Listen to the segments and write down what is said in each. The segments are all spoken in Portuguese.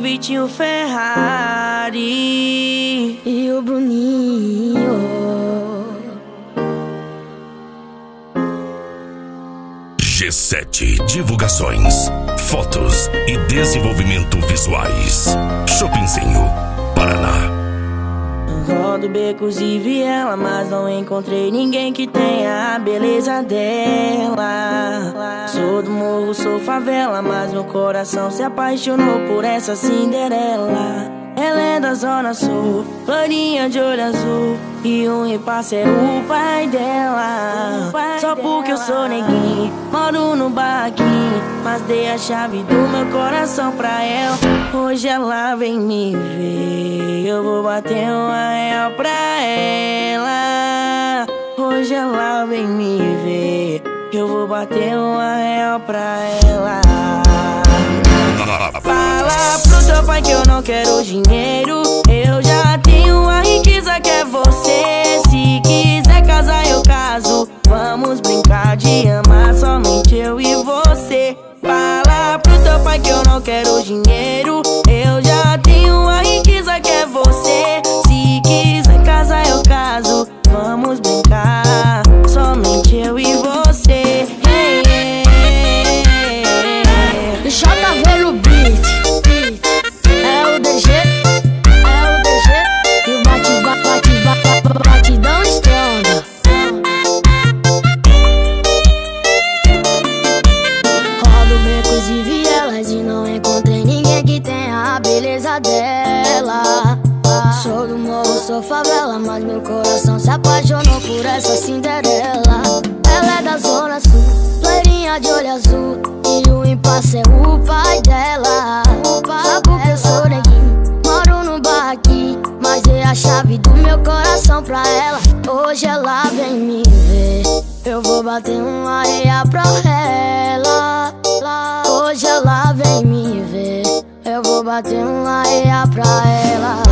Vitinho Ferrari e o Bruninho. G7 Divulgações, fotos e desenvolvimento visuais. Shoppingzinho, Paraná. Rodo becos e viela, mas não encontrei ninguém que tenha a beleza dela. Sou do morro, sou favela, mas meu coração se apaixonou por essa Cinderela. Ela é da zona sul, loirinha de olho azul, e um repasse é o pai dela. Só porque eu sou neguinho, moro no barraquinho, mas dei a chave do meu coração pra ela. Hoje ela vem me ver, eu vou bater R$1 pra ela. Hoje ela vem me ver, eu vou bater R$1 pra ela. Fala pro teu pai que eu não quero dinheiro, eu já tenho a riqueza que é você. Se quiser casar eu caso, vamos brincar de amar somente eu e você. Fala pro teu pai que eu não quero dinheiro, eu já tenho a riqueza que é você. Se quiser casar eu caso, vamos brincar somente eu e você. JV no beat, é o DG, e o batidão estronda. Rodo becos e vielas e não encontrei ninguém que tenha a beleza dela. Sou do morro, sou favela, mas meu coração se apaixonou por essa Cinderela. Ela é da zona sul, loirinha de olho azul, e o impasse é o pai dela. Só porque eu sou neguinho, moro no barraquinho, mas dei a chave do meu coração pra ela. Hoje ela vem me ver, eu vou bater R$1 pra ela. Hoje ela vem me ver, eu vou bater R$1 pra ela.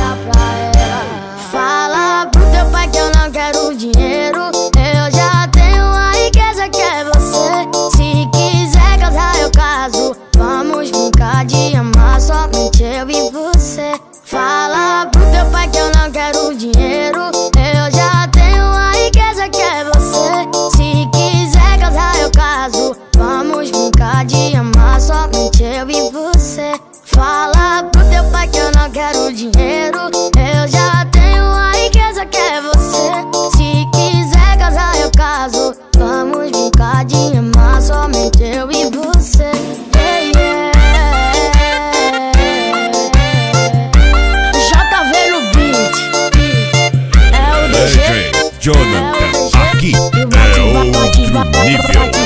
Fala pro teu pai que eu não quero dinheiro, eu já tenho a riqueza que é você. Se quiser casar eu caso, vamos brincar de amar somente eu e você. Fala pro teu pai que eu não quero dinheiro, eu já tenho a riqueza que é você. Se quiser casar eu caso, vamos brincar de amar somente eu e você. Fala pro teu pai que eu não quero dinheiro, eu já tenho a riqueza que é você. Se quiser casar eu caso, vamos brincar de amar somente eu e você. JV no beat, é o DG, Jonathan, aqui é outro nível.